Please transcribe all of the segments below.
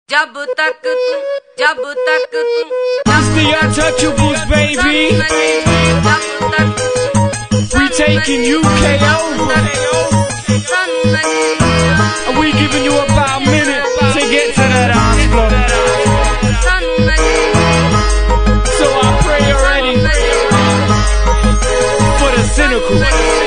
जब तक तू It's the Untouchables, baby. We taking UK over. And we giving you about a minute to get to that dance floor. So I pray you're ready for the cynical.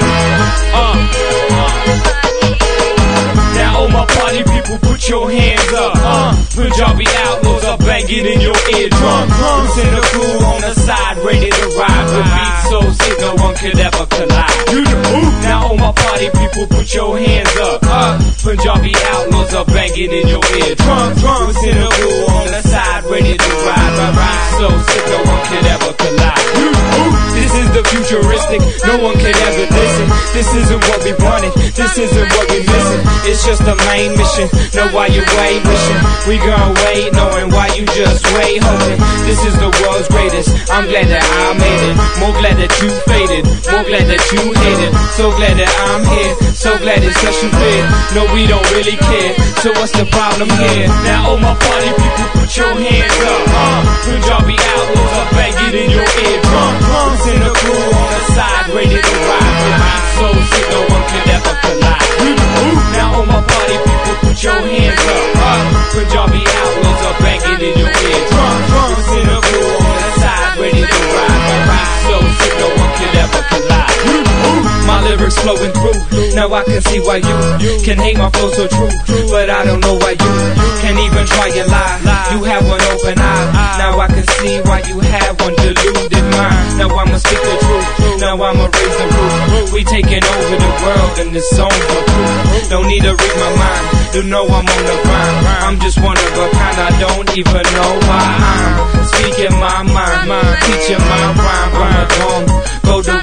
Now all my party people, put your hands up. Punjabi outlaws are banging in your eardrum. Cynical on the side, ready to ride. With beats so sick, no one could ever collide. Now all my party people, put your hands up. Punjabi outlaws are banging in your eardrum. Cynical on the side, ready to ride. With beats so sick, no one could ever collide. This is the futuristic, no one could ever listen. This isn't what we wanted, this isn't what we missing. It's just the main mission, know why you wait, wishing we gon' wait, knowing why you just wait, hoping this is the world's greatest. I'm glad that I made it, more glad that you faded, more glad that you hated. So glad that I'm here, so glad it's just you fear. No, we don't really care, so what's the problem here? Now all my party people, put your hands up. Punjabi outlaws are banging in your eardrum. Cynical on the side, ready to ride. With beats so sick, no one could ever collide. Now all my party people, put your hands up. Punjabi outlaws are banging in your eardrum. Cynical on the side, ready to ride. With beats so sick, no one could ever collide. My lyrics flowing through, now I can see why you can hate my flow so true. But I don't know why you can even try and lie. You have one open eye, now I can see why you have one deluded mind. Now I'ma speak the truth, now I'ma raise the roof. We taking over the world and this song's for proof. Don't need to read my mind, you know I'm on the grind. I'm just one of a kind, I don't even know why I'm speaking my mind, teaching my rhyme from a dome. Go to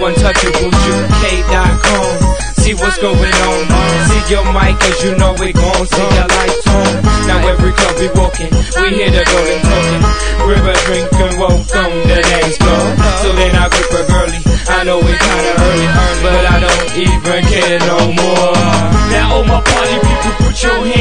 untouchablesuk.com, see what's going on. See your mic, cause you know we gon' see your light tone. Now every club we walking, we hear the golden talking. River drinking, welcome the dance floor. So then I grip her girly, I know we kinda early, but I don't even care no more. Now all my party people, put your hands